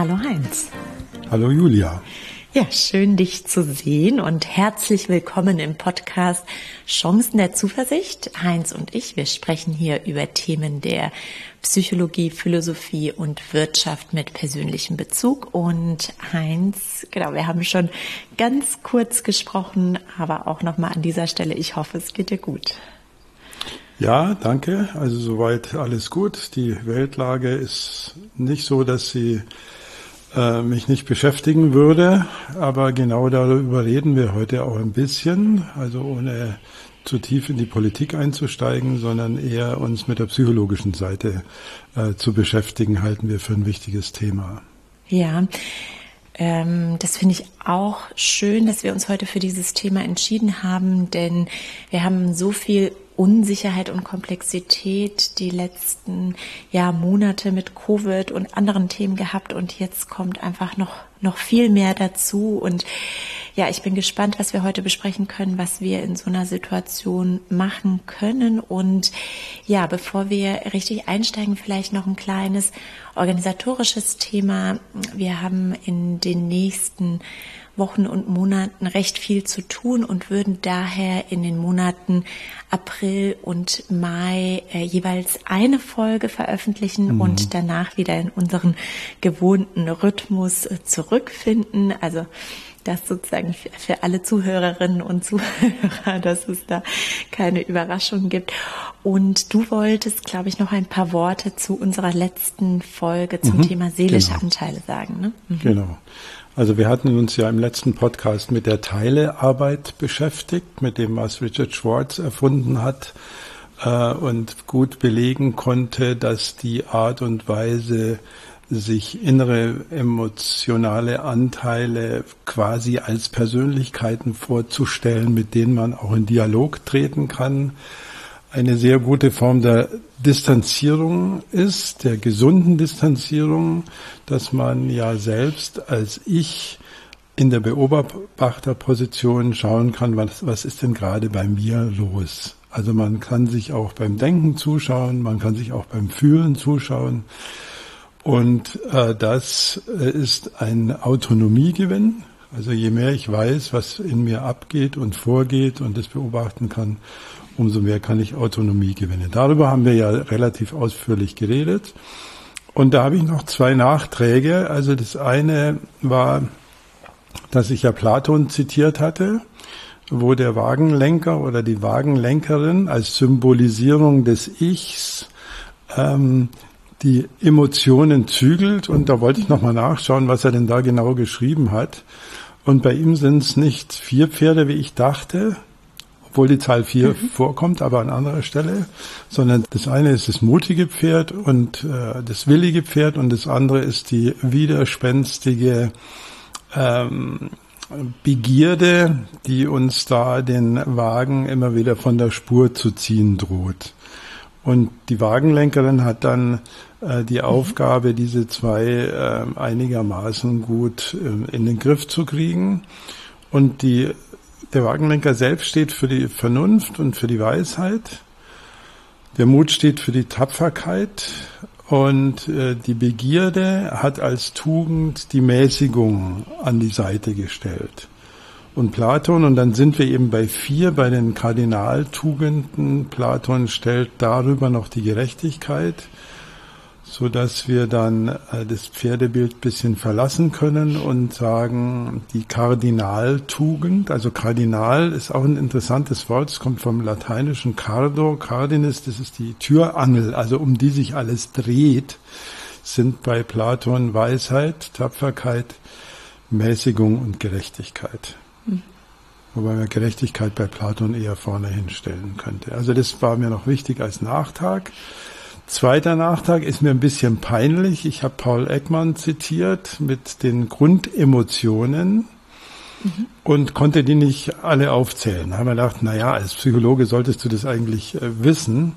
Hallo Heinz. Hallo Julia. Ja, schön dich zu sehen und herzlich willkommen im Podcast Chancen der Zuversicht. Heinz und ich, wir sprechen hier über Themen der Psychologie, Philosophie und Wirtschaft mit persönlichem Bezug. Und Heinz, genau, wir haben schon ganz kurz gesprochen, aber auch nochmal an dieser Stelle, ich hoffe, es geht dir gut. Ja, danke. Also soweit alles gut. Die Weltlage ist nicht so, dass sie mich nicht beschäftigen würde, aber genau darüber reden wir heute auch ein bisschen, also ohne zu tief in die Politik einzusteigen, sondern eher uns mit der psychologischen Seite zu beschäftigen, halten wir für ein wichtiges Thema. Ja, das finde ich auch schön, dass wir uns heute für dieses Thema entschieden haben, denn wir haben so viel Unsicherheit und Komplexität die letzten Monate mit Covid und anderen Themen gehabt und jetzt kommt einfach noch viel mehr dazu und ja, ich bin gespannt, was wir heute besprechen können, was wir in so einer Situation machen können und ja, bevor wir richtig einsteigen, vielleicht noch ein kleines organisatorisches Thema. Wir haben in den nächsten Wochen und Monaten recht viel zu tun und würden daher in den Monaten April und Mai jeweils eine Folge veröffentlichen und danach wieder in unseren gewohnten Rhythmus zurückfinden. Also das sozusagen für alle Zuhörerinnen und Zuhörer, dass es da keine Überraschung gibt. Und du wolltest, glaube ich, noch ein paar Worte zu unserer letzten Folge zum Thema seelische Anteile sagen, ne? Genau. Also wir hatten uns ja im letzten Podcast mit der Teilearbeit beschäftigt, mit dem, was Richard Schwartz erfunden hat und gut belegen konnte, dass die Art und Weise, sich innere emotionale Anteile quasi als Persönlichkeiten vorzustellen, mit denen man auch in Dialog treten kann, eine sehr gute Form der Distanzierung ist, der gesunden Distanzierung, dass man ja selbst als Ich in der Beobachterposition schauen kann, was ist denn gerade bei mir los. Also man kann sich auch beim Denken zuschauen, man kann sich auch beim Fühlen zuschauen. Und das ist ein Autonomiegewinn. Also je mehr ich weiß, was in mir abgeht und vorgeht und das beobachten kann, umso mehr kann ich Autonomie gewinnen. Darüber haben wir ja relativ ausführlich geredet. Und da habe ich noch zwei Nachträge. Also das eine war, dass ich ja Platon zitiert hatte, wo der Wagenlenker oder die Wagenlenkerin als Symbolisierung des Ichs die Emotionen zügelt. Und da wollte ich nochmal nachschauen, was er denn da genau geschrieben hat. Und bei ihm sind es nicht 4 Pferde, wie ich dachte, obwohl die Zahl 4 vorkommt, aber an anderer Stelle, sondern das eine ist das mutige Pferd und das willige Pferd und das andere ist die widerspenstige Begierde, die uns da den Wagen immer wieder von der Spur zu ziehen droht. Und die Wagenlenkerin hat dann die Aufgabe, diese zwei einigermaßen gut in den Griff zu kriegen. Und der Wagenlenker selbst steht für die Vernunft und für die Weisheit. Der Mut steht für die Tapferkeit. Und die Begierde hat als Tugend die Mäßigung an die Seite gestellt. Und Platon, und dann sind wir eben bei 4, bei den Kardinaltugenden. Platon stellt darüber noch die Gerechtigkeit, so dass wir dann das Pferdebild ein bisschen verlassen können und sagen, die Kardinaltugend, also Kardinal ist auch ein interessantes Wort, es kommt vom lateinischen cardo, cardinis, das ist die Türangel, also um die sich alles dreht, sind bei Platon Weisheit, Tapferkeit, Mäßigung und Gerechtigkeit. Wobei man Gerechtigkeit bei Platon eher vorne hinstellen könnte. Also das war mir noch wichtig als Nachtrag. Zweiter Nachtrag ist mir ein bisschen peinlich. Ich habe Paul Ekman zitiert mit den Grundemotionen und konnte die nicht alle aufzählen. Da haben wir gedacht, als Psychologe solltest du das eigentlich wissen.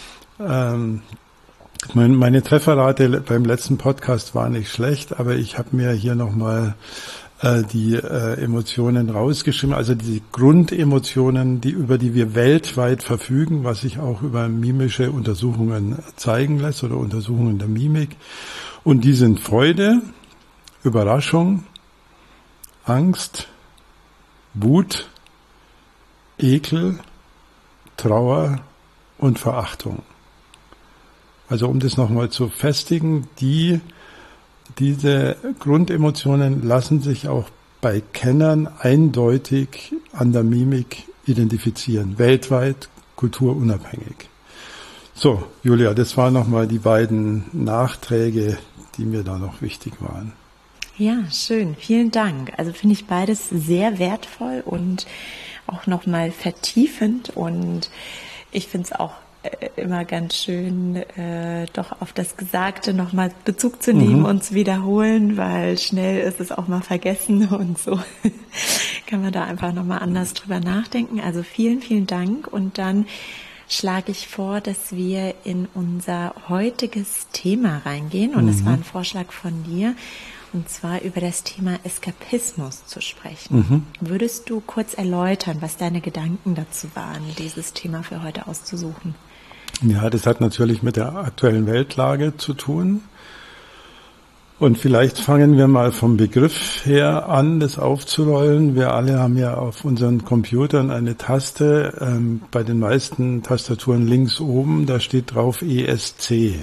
Meine Trefferrate beim letzten Podcast war nicht schlecht, aber ich habe mir hier nochmal die Emotionen rausgeschrieben, also die Grundemotionen, über die wir weltweit verfügen, was sich auch über mimische Untersuchungen zeigen lässt oder Untersuchungen der Mimik. Und die sind Freude, Überraschung, Angst, Wut, Ekel, Trauer und Verachtung. Also um das nochmal zu festigen, diese Grundemotionen lassen sich auch bei Kennern eindeutig an der Mimik identifizieren, weltweit, kulturunabhängig. So, Julia, das waren nochmal die beiden Nachträge, die mir da noch wichtig waren. Ja, schön. Vielen Dank. Also finde ich beides sehr wertvoll und auch nochmal vertiefend. Und ich finde es auch immer ganz schön, doch auf das Gesagte nochmal Bezug zu nehmen und zu wiederholen, weil schnell ist es auch mal vergessen und so kann man da einfach nochmal anders drüber nachdenken. Also vielen, vielen Dank. Und dann schlage ich vor, dass wir in unser heutiges Thema reingehen. Und es war ein Vorschlag von dir, und zwar über das Thema Eskapismus zu sprechen. Würdest du kurz erläutern, was deine Gedanken dazu waren, dieses Thema für heute auszusuchen? Ja, das hat natürlich mit der aktuellen Weltlage zu tun. Und vielleicht fangen wir mal vom Begriff her an, das aufzurollen. Wir alle haben ja auf unseren Computern eine Taste, bei den meisten Tastaturen links oben, da steht drauf ESC,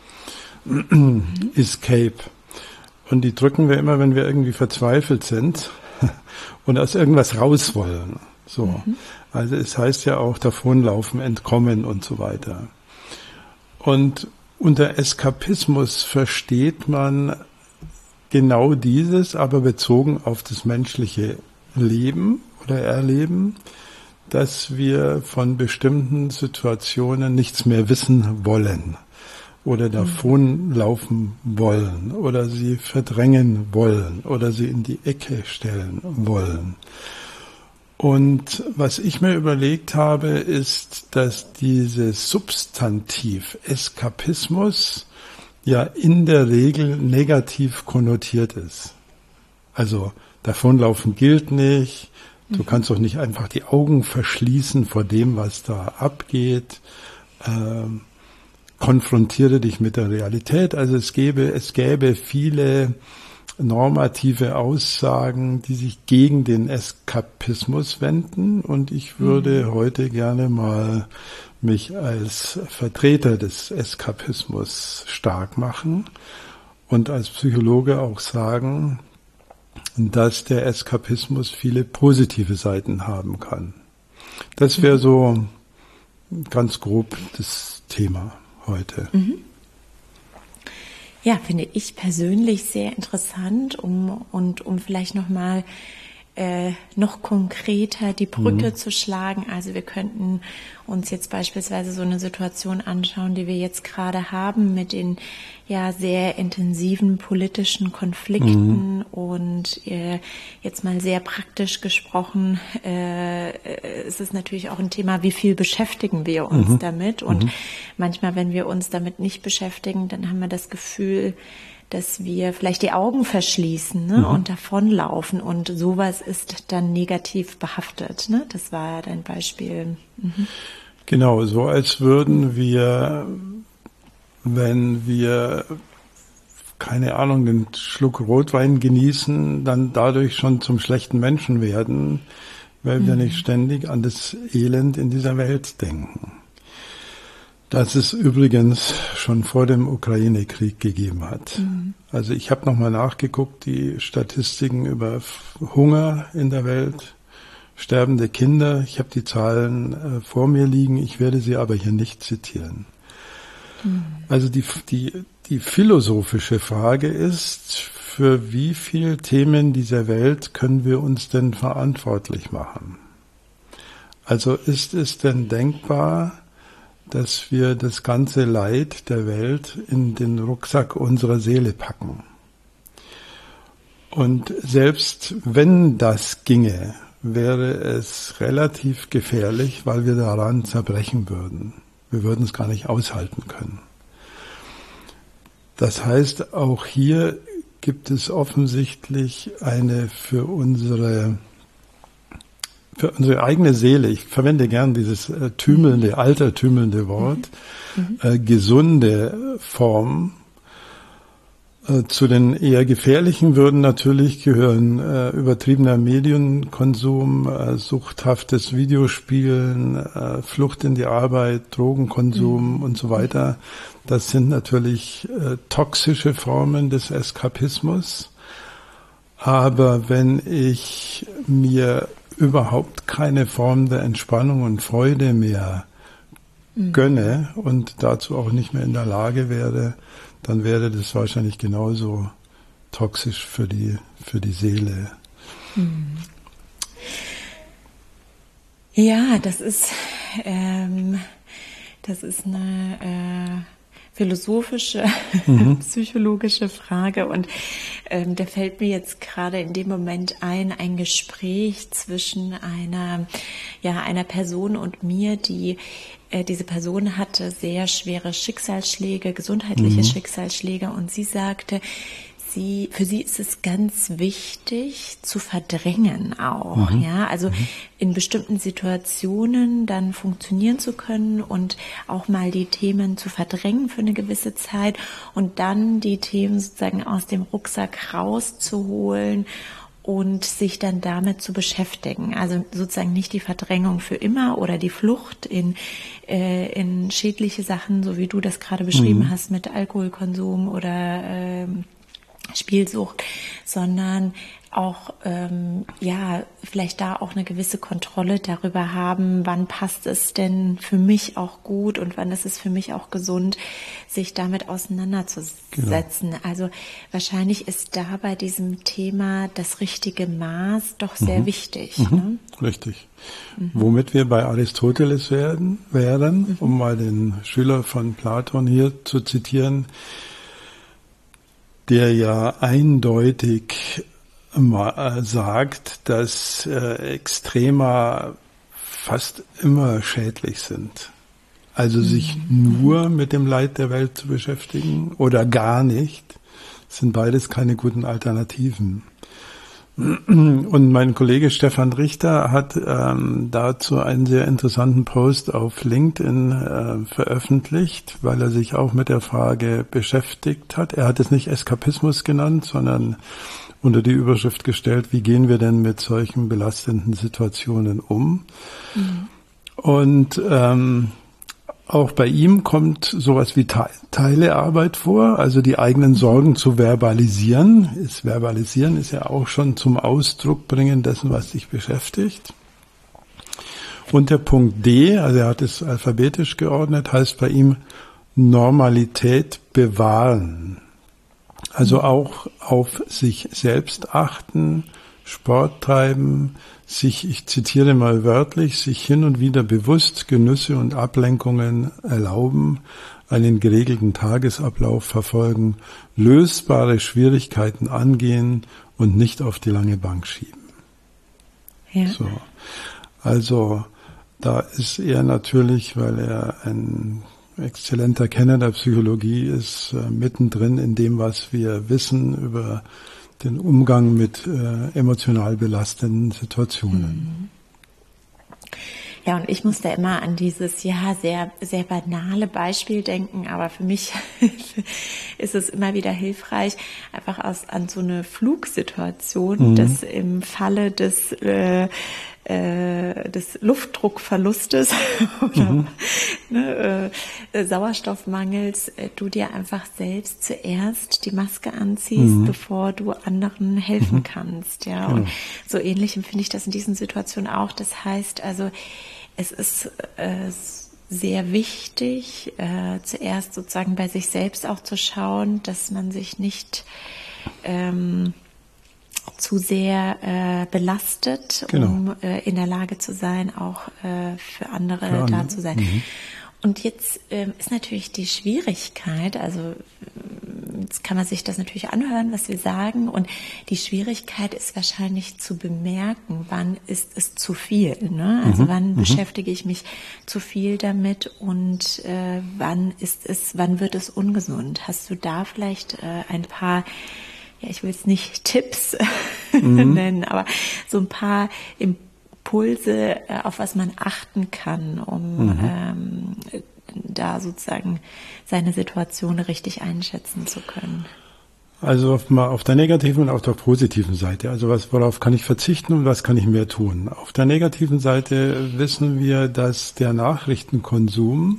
Escape. Und die drücken wir immer, wenn wir irgendwie verzweifelt sind und aus irgendwas raus wollen. So. Also es heißt ja auch davonlaufen, entkommen und so weiter. Und unter Eskapismus versteht man genau dieses, aber bezogen auf das menschliche Leben oder Erleben, dass wir von bestimmten Situationen nichts mehr wissen wollen oder davonlaufen wollen oder sie verdrängen wollen oder sie in die Ecke stellen wollen. Und was ich mir überlegt habe, ist, dass dieses Substantiv Eskapismus ja in der Regel negativ konnotiert ist. Also davonlaufen gilt nicht, du kannst doch nicht einfach die Augen verschließen vor dem, was da abgeht. Konfrontiere dich mit der Realität. Also es gäbe viele normative Aussagen, die sich gegen den Eskapismus wenden. Und ich würde heute gerne mal mich als Vertreter des Eskapismus stark machen und als Psychologe auch sagen, dass der Eskapismus viele positive Seiten haben kann. Das wäre so ganz grob das Thema heute. Ja, finde ich persönlich sehr interessant, um vielleicht nochmal noch konkreter die Brücke zu schlagen. Also wir könnten uns jetzt beispielsweise so eine Situation anschauen, die wir jetzt gerade haben mit den ja sehr intensiven politischen Konflikten und jetzt mal sehr praktisch gesprochen, ist es natürlich auch ein Thema, wie viel beschäftigen wir uns damit, und manchmal, wenn wir uns damit nicht beschäftigen, dann haben wir das Gefühl, dass wir vielleicht die Augen verschließen, ne, und davonlaufen, und sowas ist dann negativ behaftet. Ne? Das war ja dein Beispiel. Genau, so als würden wir, wenn wir, keine Ahnung, den Schluck Rotwein genießen, dann dadurch schon zum schlechten Menschen werden, weil wir nicht ständig an das Elend in dieser Welt denken. Das es übrigens schon vor dem Ukraine-Krieg gegeben hat. Also ich habe nochmal nachgeguckt, die Statistiken über Hunger in der Welt, sterbende Kinder. Ich habe die Zahlen vor mir liegen, ich werde sie aber hier nicht zitieren. Also die philosophische Frage ist, für wie viele Themen dieser Welt können wir uns denn verantwortlich machen? Also ist es denn denkbar, dass wir das ganze Leid der Welt in den Rucksack unserer Seele packen? Und selbst wenn das ginge, wäre es relativ gefährlich, weil wir daran zerbrechen würden. Wir würden es gar nicht aushalten können. Das heißt, auch hier gibt es offensichtlich eine für unsere eigene Seele, ich verwende gern dieses altertümelnde Wort, gesunde Form, Zu den eher gefährlichen würden natürlich gehören übertriebener Medienkonsum, suchthaftes Videospielen, Flucht in die Arbeit, Drogenkonsum und so weiter. Das sind natürlich toxische Formen des Eskapismus. Aber wenn ich mir überhaupt keine Form der Entspannung und Freude mehr gönne und dazu auch nicht mehr in der Lage wäre, dann wäre das wahrscheinlich genauso toxisch für die Seele. Ja, das ist eine philosophische, psychologische Frage und da fällt mir jetzt gerade in dem Moment ein Gespräch zwischen einer Person und mir, diese Person hatte sehr schwere Schicksalsschläge, gesundheitliche Schicksalsschläge und sie sagte, für sie ist es ganz wichtig zu verdrängen auch, also in bestimmten Situationen dann funktionieren zu können und auch mal die Themen zu verdrängen für eine gewisse Zeit und dann die Themen sozusagen aus dem Rucksack rauszuholen und sich dann damit zu beschäftigen. Also sozusagen nicht die Verdrängung für immer oder die Flucht in schädliche Sachen, so wie du das gerade beschrieben hast mit Alkoholkonsum oder Spielsucht, sondern auch vielleicht da auch eine gewisse Kontrolle darüber haben, wann passt es denn für mich auch gut und wann ist es für mich auch gesund, sich damit auseinanderzusetzen. Genau. Also wahrscheinlich ist da bei diesem Thema das richtige Maß doch sehr wichtig. Ne? Richtig. Womit wir bei Aristoteles wären, um mal den Schüler von Platon hier zu zitieren, der ja eindeutig sagt, dass Extrema fast immer schädlich sind. Also sich nur mit dem Leid der Welt zu beschäftigen oder gar nicht, sind beides keine guten Alternativen. Und mein Kollege Stefan Richter hat dazu einen sehr interessanten Post auf LinkedIn veröffentlicht, weil er sich auch mit der Frage beschäftigt hat. Er hat es nicht Eskapismus genannt, sondern unter die Überschrift gestellt, wie gehen wir denn mit solchen belastenden Situationen um? Und auch bei ihm kommt sowas wie Teilearbeit vor, also die eigenen Sorgen zu verbalisieren. Verbalisieren ist ja auch schon zum Ausdruck bringen dessen, was dich beschäftigt. Und der Punkt D, also er hat es alphabetisch geordnet, heißt bei ihm Normalität bewahren. Also auch auf sich selbst achten, Sport treiben, ich zitiere mal wörtlich, sich hin und wieder bewusst Genüsse und Ablenkungen erlauben, einen geregelten Tagesablauf verfolgen, lösbare Schwierigkeiten angehen und nicht auf die lange Bank schieben. Ja. So. Also da ist er natürlich, weil er ein exzellenter Kenner der Psychologie ist, mittendrin in dem, was wir wissen über den Umgang mit emotional belastenden Situationen. Ja, und ich musste immer an dieses sehr, sehr banale Beispiel denken, aber für mich ist es immer wieder hilfreich, einfach an so eine Flugsituation, dass im Falle des Luftdruckverlustes oder Sauerstoffmangels, du dir einfach selbst zuerst die Maske anziehst, bevor du anderen helfen kannst. Ja, und so ähnlich empfinde ich das in diesen Situationen auch. Das heißt also, es ist sehr wichtig, zuerst sozusagen bei sich selbst auch zu schauen, dass man sich nicht zu sehr belastet, um in der Lage zu sein, auch für andere da zu sein. Und jetzt ist natürlich die Schwierigkeit, also jetzt kann man sich das natürlich anhören, was wir sagen, und die Schwierigkeit ist wahrscheinlich zu bemerken, wann ist es zu viel, ne? Also wann beschäftige ich mich zu viel damit und wann wird es ungesund? Hast du da vielleicht ein paar, ja, ich will es nicht Tipps nennen, aber so ein paar Impulse, auf was man achten kann, um da sozusagen seine Situation richtig einschätzen zu können? Also mal auf der negativen und auf der positiven Seite. Also worauf kann ich verzichten und was kann ich mehr tun? Auf der negativen Seite wissen wir, dass der Nachrichtenkonsum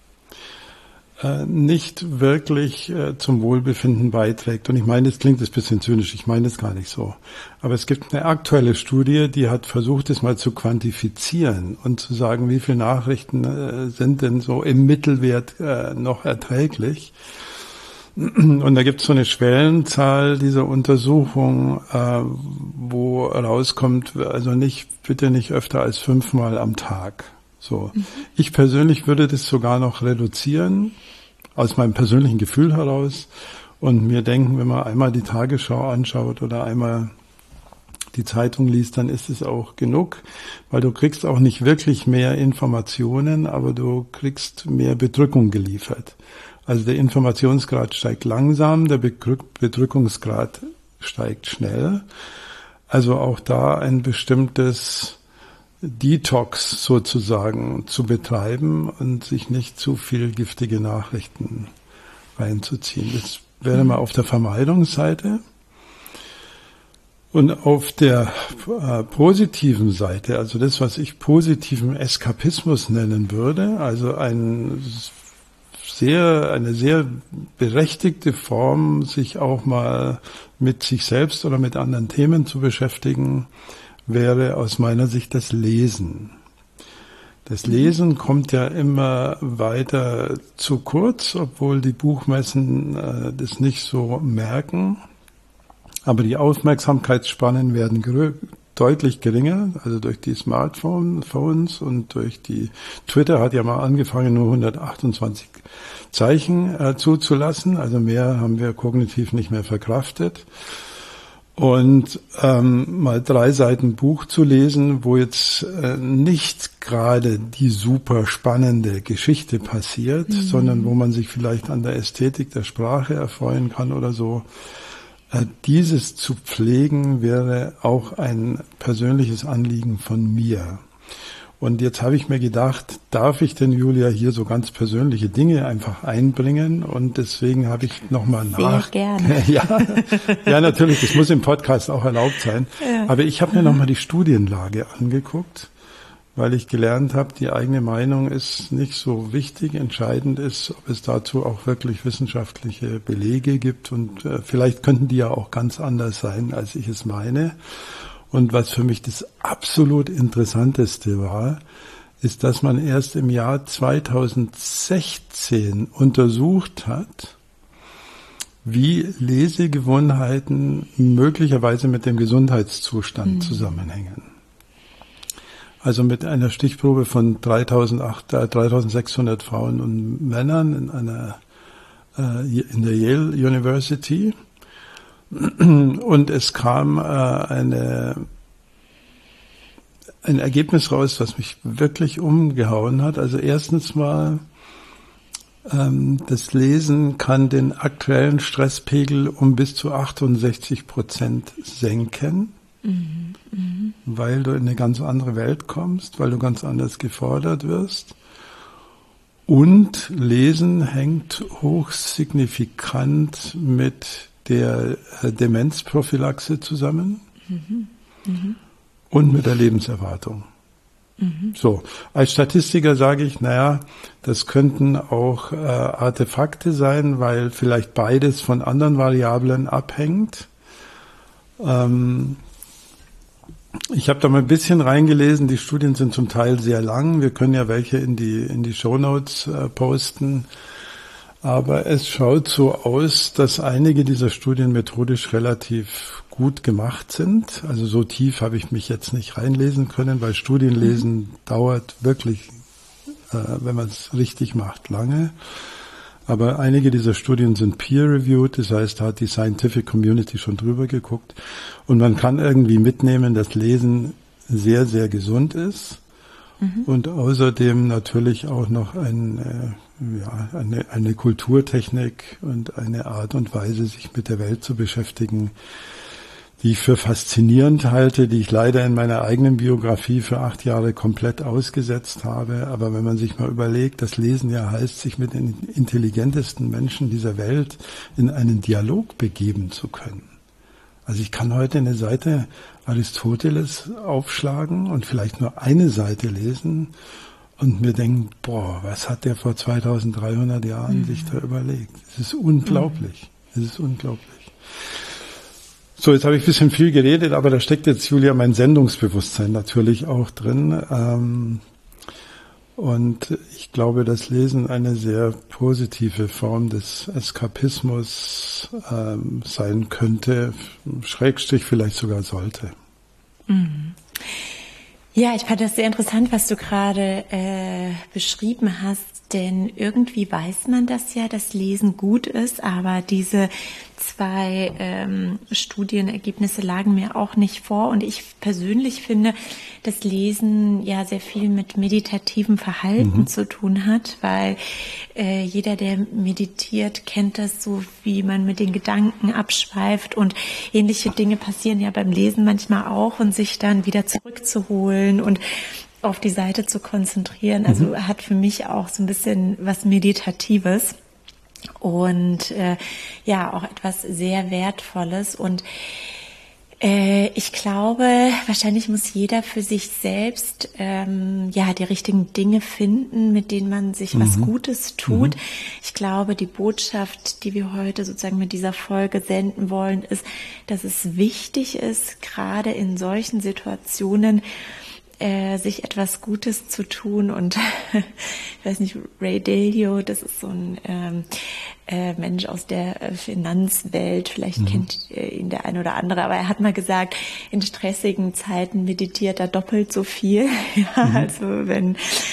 nicht wirklich zum Wohlbefinden beiträgt. Und ich meine, das klingt ein bisschen zynisch, ich meine das gar nicht so. Aber es gibt eine aktuelle Studie, die hat versucht, das mal zu quantifizieren und zu sagen, wie viele Nachrichten sind denn so im Mittelwert noch erträglich. Und da gibt es so eine Schwellenzahl dieser Untersuchung, wo rauskommt, also bitte nicht öfter als 5-mal am Tag. So. Ich persönlich würde das sogar noch reduzieren, aus meinem persönlichen Gefühl heraus, und mir denken, wenn man einmal die Tagesschau anschaut oder einmal die Zeitung liest, dann ist es auch genug, weil du kriegst auch nicht wirklich mehr Informationen, aber du kriegst mehr Bedrückung geliefert. Also der Informationsgrad steigt langsam, der Bedrückungsgrad steigt schnell. Also auch da ein bestimmtes Detox sozusagen zu betreiben und sich nicht zu viel giftige Nachrichten reinzuziehen. Das wäre mal auf der Vermeidungsseite. Und auf der positiven Seite, also das, was ich positiven Eskapismus nennen würde, also eine sehr berechtigte Form, sich auch mal mit sich selbst oder mit anderen Themen zu beschäftigen, wäre aus meiner Sicht das Lesen. Das Lesen kommt ja immer weiter zu kurz, obwohl die Buchmessen das nicht so merken. Aber die Aufmerksamkeitsspannen werden deutlich geringer, also durch die Smartphones und durch die Twitter hat ja mal angefangen, nur 128 Zeichen zuzulassen. Also mehr haben wir kognitiv nicht mehr verkraftet. Und mal 3 Seiten Buch zu lesen, wo jetzt nicht gerade die super spannende Geschichte passiert, sondern wo man sich vielleicht an der Ästhetik der Sprache erfreuen kann oder so. Dieses zu pflegen wäre auch ein persönliches Anliegen von mir. Und jetzt habe ich mir gedacht, darf ich denn, Julia, hier so ganz persönliche Dinge einfach einbringen? Und deswegen habe ich nochmal Sehr gerne. Ja, natürlich, das muss im Podcast auch erlaubt sein. Ja. Aber ich habe mir nochmal die Studienlage angeguckt, weil ich gelernt habe, die eigene Meinung ist nicht so wichtig. Entscheidend ist, ob es dazu auch wirklich wissenschaftliche Belege gibt. Und vielleicht könnten die ja auch ganz anders sein, als ich es meine. Und was für mich das absolut Interessanteste war, ist, dass man erst im Jahr 2016 untersucht hat, wie Lesegewohnheiten möglicherweise mit dem Gesundheitszustand zusammenhängen. Also mit einer Stichprobe von 3600 Frauen und Männern in der Yale University. Und es kam ein Ergebnis raus, was mich wirklich umgehauen hat. Also erstens mal, das Lesen kann den aktuellen Stresspegel um bis zu 68% senken, weil du in eine ganz andere Welt kommst, weil du ganz anders gefordert wirst. Und Lesen hängt hochsignifikant mit der Demenzprophylaxe zusammen und mit der Lebenserwartung. So, als Statistiker sage ich, das könnten auch Artefakte sein, weil vielleicht beides von anderen Variablen abhängt. Ich habe da mal ein bisschen reingelesen, die Studien sind zum Teil sehr lang, wir können ja welche in die Shownotes posten. Aber es schaut so aus, dass einige dieser Studien methodisch relativ gut gemacht sind. Also so tief habe ich mich jetzt nicht reinlesen können, weil Studienlesen dauert wirklich, wenn man es richtig macht, lange. Aber einige dieser Studien sind peer-reviewed, das heißt, da hat die Scientific Community schon drüber geguckt. Und man kann irgendwie mitnehmen, dass Lesen sehr, sehr gesund ist. Und außerdem natürlich auch noch eine Kulturtechnik und eine Art und Weise, sich mit der Welt zu beschäftigen, die ich für faszinierend halte, die ich leider in meiner eigenen Biografie für 8 Jahre komplett ausgesetzt habe. Aber wenn man sich mal überlegt, das Lesen ja heißt, sich mit den intelligentesten Menschen dieser Welt in einen Dialog begeben zu können. Also ich kann heute eine Seite Aristoteles aufschlagen und vielleicht nur eine Seite lesen und mir denken, boah, was hat der vor 2300 Jahren sich da überlegt? Es ist unglaublich. Es ist unglaublich. So, jetzt habe ich ein bisschen viel geredet, aber da steckt jetzt, Julia, mein Sendungsbewusstsein natürlich auch drin. Und ich glaube, dass Lesen eine sehr positive Form des Eskapismus sein könnte, Schrägstrich vielleicht sogar sollte. Mhm. Ja, ich fand das sehr interessant, was du gerade beschrieben hast, denn irgendwie weiß man das ja, dass Lesen gut ist, aber diese 2 Studienergebnisse lagen mir auch nicht vor und ich persönlich finde, dass Lesen ja sehr viel mit meditativem Verhalten zu tun hat, weil jeder, der meditiert, kennt das so, wie man mit den Gedanken abschweift und ähnliche Dinge passieren ja beim Lesen manchmal auch und sich dann wieder zurückzuholen und auf die Seite zu konzentrieren. Also hat für mich auch so ein bisschen was Meditatives und ja, auch etwas sehr Wertvolles. Und ich glaube, wahrscheinlich muss jeder für sich selbst ja die richtigen Dinge finden, mit denen man sich was Gutes tut. Ich glaube, die Botschaft, die wir heute sozusagen mit dieser Folge senden wollen, ist, dass es wichtig ist, gerade in solchen Situationen sich etwas Gutes zu tun und ich weiß nicht, Ray Dalio, das ist so ein Mensch aus der Finanzwelt, vielleicht kennt ihn der eine oder andere, aber er hat mal gesagt, in stressigen Zeiten meditiert er doppelt so viel. Ja, also wenn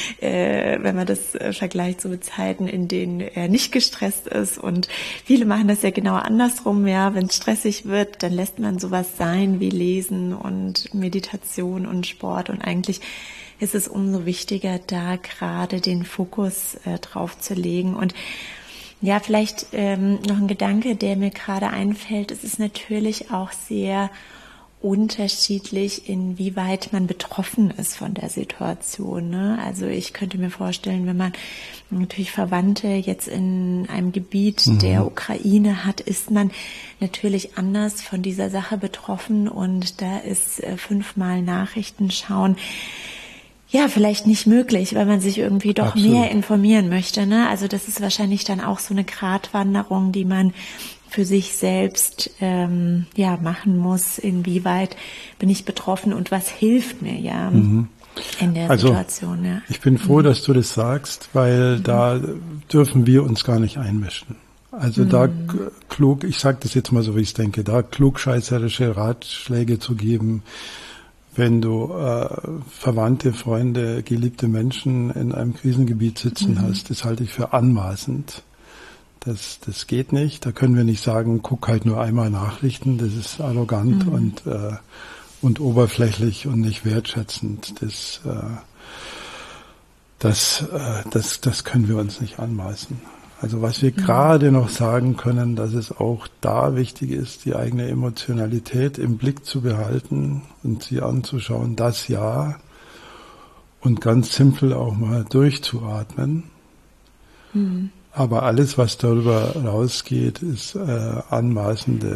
man das vergleicht so mit Zeiten, in denen er nicht gestresst ist, und viele machen das ja genau andersrum, ja, wenn es stressig wird, dann lässt man sowas sein wie Lesen und Meditation und Sport, und eigentlich ist es umso wichtiger, da gerade den Fokus drauf zu legen. Und ja, vielleicht noch ein Gedanke, der mir gerade einfällt. Es ist natürlich auch sehr unterschiedlich, inwieweit man betroffen ist von der Situation, ne? Also ich könnte mir vorstellen, wenn man natürlich Verwandte jetzt in einem Gebiet der Ukraine hat, ist man natürlich anders von dieser Sache betroffen, und da ist 5-mal Nachrichten schauen ja vielleicht nicht möglich, weil man sich irgendwie doch mehr informieren möchte, ne? Also das ist wahrscheinlich dann auch so eine Gratwanderung, die man für sich selbst ja machen muss. Inwieweit bin ich betroffen und was hilft mir ja in der Situation? Ja. Ich bin froh, dass du das sagst, weil da dürfen wir uns gar nicht einmischen. Also da klug, ich sage das jetzt mal so, wie ich es denke, da klugscheißerische Ratschläge zu geben, wenn du Verwandte, Freunde, geliebte Menschen in einem Krisengebiet sitzen hast, das halte ich für anmaßend. Das geht nicht. Da können wir nicht sagen, guck halt nur einmal Nachrichten. Das ist arrogant und oberflächlich und nicht wertschätzend. Das können wir uns nicht anmaßen. Also was wir gerade noch sagen können, dass es auch da wichtig ist, die eigene Emotionalität im Blick zu behalten und sie anzuschauen, das ja, und ganz simpel auch mal durchzuatmen. Aber alles, was darüber rausgeht, ist anmaßend.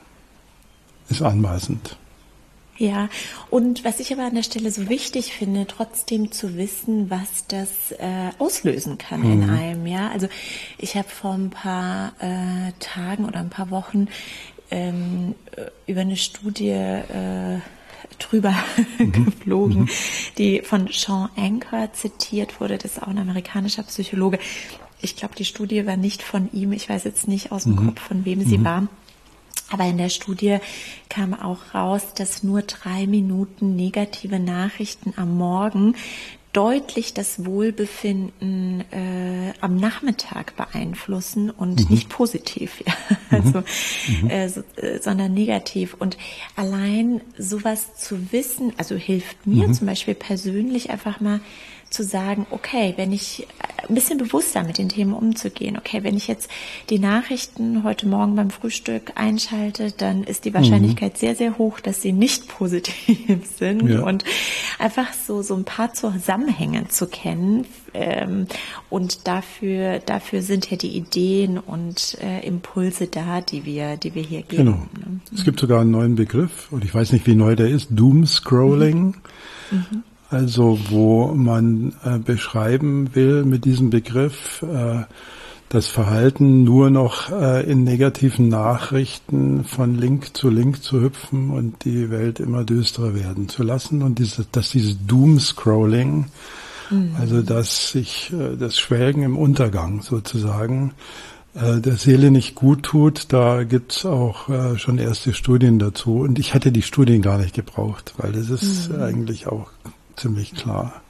Ja, und was ich aber an der Stelle so wichtig finde, trotzdem zu wissen, was das auslösen kann in einem. Ja, also ich habe vor ein paar Tagen oder ein paar Wochen über eine Studie drüber geflogen, die von Sean Anker zitiert wurde. Das ist auch ein amerikanischer Psychologe. Ich glaube, die Studie war nicht von ihm. Ich weiß jetzt nicht aus dem Kopf, von wem sie war. Aber in der Studie kam auch raus, dass nur 3 Minuten negative Nachrichten am Morgen deutlich das Wohlbefinden am Nachmittag beeinflussen und nicht positiv, ja. Also, sondern negativ. Und allein sowas zu wissen, also hilft mir zum Beispiel persönlich einfach mal zu sagen, okay, wenn ich ein bisschen bewusster mit den Themen umzugehen. Okay, wenn ich jetzt die Nachrichten heute Morgen beim Frühstück einschalte, dann ist die Wahrscheinlichkeit sehr, sehr hoch, dass sie nicht positiv sind. Ja. Und einfach so ein paar Zusammenhänge zu kennen. Und dafür sind ja die Ideen und Impulse da, die wir hier geben. Genau. Ne? Es gibt sogar einen neuen Begriff, und ich weiß nicht, wie neu der ist, Doomscrolling. Also wo man beschreiben will mit diesem Begriff das Verhalten, nur noch in negativen Nachrichten von Link zu hüpfen und die Welt immer düsterer werden zu lassen. Und dass dieses Doomscrolling, also dass sich das Schwelgen im Untergang sozusagen der Seele nicht gut tut, da gibt's auch schon erste Studien dazu. Und ich hätte die Studien gar nicht gebraucht, weil das ist eigentlich auch ziemlich klar.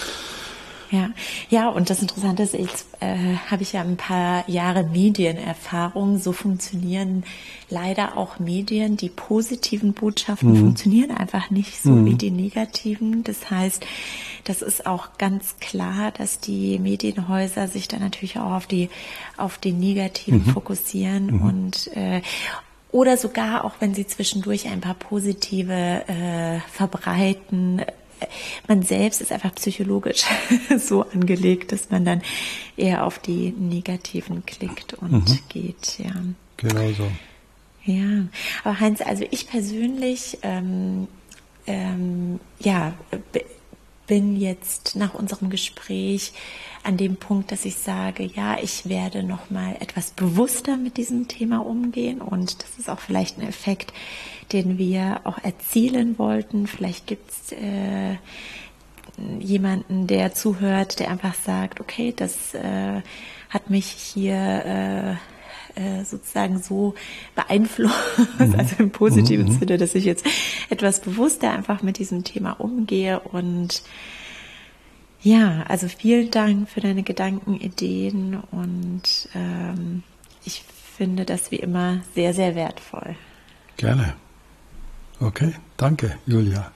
Ja, und das Interessante ist, jetzt habe ich ja ein paar Jahre Medienerfahrung. So funktionieren leider auch Medien. Die positiven Botschaften funktionieren einfach nicht so wie die negativen. Das heißt, das ist auch ganz klar, dass die Medienhäuser sich dann natürlich auch auf die negativen fokussieren und oder sogar auch, wenn sie zwischendurch ein paar positive verbreiten. Man selbst ist einfach psychologisch so angelegt, dass man dann eher auf die Negativen klickt und geht, ja. Genau so. Ja, aber Heinz, also ich persönlich, bin jetzt nach unserem Gespräch an dem Punkt, dass ich sage, ja, ich werde noch mal etwas bewusster mit diesem Thema umgehen, und das ist auch vielleicht ein Effekt, den wir auch erzielen wollten. Vielleicht gibt es jemanden, der zuhört, der einfach sagt, okay, das hat mich hier sozusagen so beeinflusst, also im positiven Sinne, dass ich jetzt etwas bewusster einfach mit diesem Thema umgehe. Und ja, also vielen Dank für deine Gedanken, Ideen, und ich finde das wie immer sehr, sehr wertvoll. Gerne. Okay, danke, Julia.